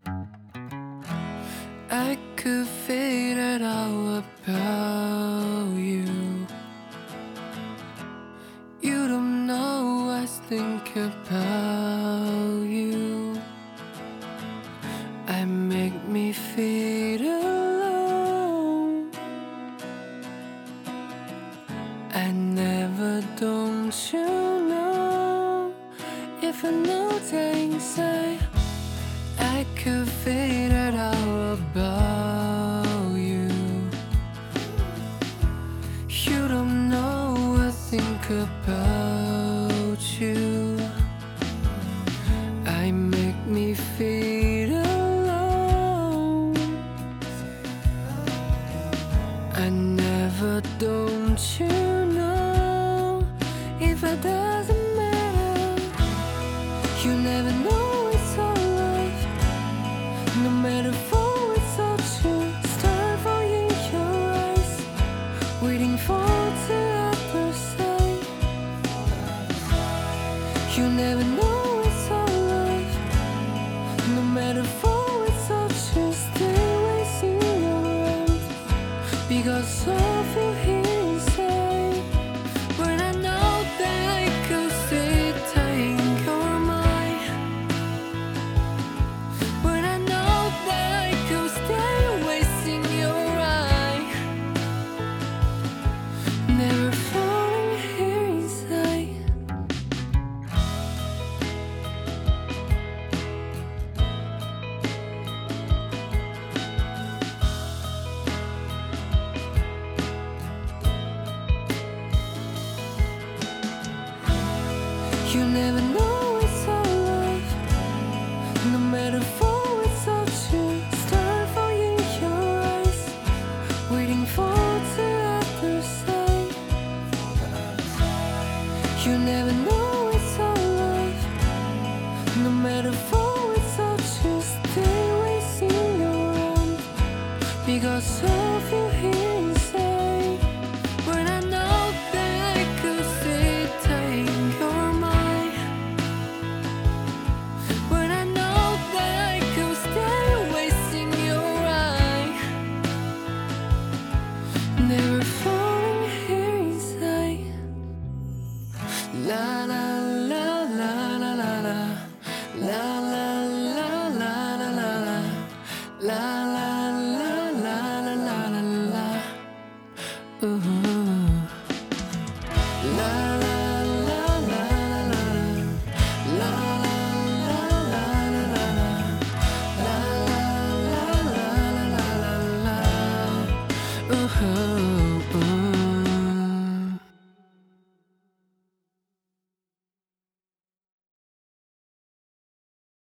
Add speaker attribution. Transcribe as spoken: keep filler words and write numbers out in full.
Speaker 1: I could figure it all about you. You don't know I think about you. I make me feel alone. I never, don't you know? If I know things I I could figure it out about you. You don't know I think about you. I make me feel alone. I never, don't you know? If it doesn't matter, you never know it's all love. No matter for it's all true. Start for you in your eyes, waiting for the other side. You never know it's all love. No matter for it's all true. Stay wasting your life because of you here inside. When I know that I could stay tying your mind. When I know that I could stay wasting your eye. Never falling here inside. You never know it's all love. No matter for it's all true. Start for you in your eyes, waiting for the other side. You never know it's all love. No matter for it's all true. Stay wasting your own because of you here inside. When I know that I could stay tying your mind. When I know that I could stay wasting your eye. Never falling here inside. La la la la la la la. La la la la la la la. La la la la la la la la. Ooh. La la la la la la. La la la la la la la. La la la la la la la la. Ooh, ooh.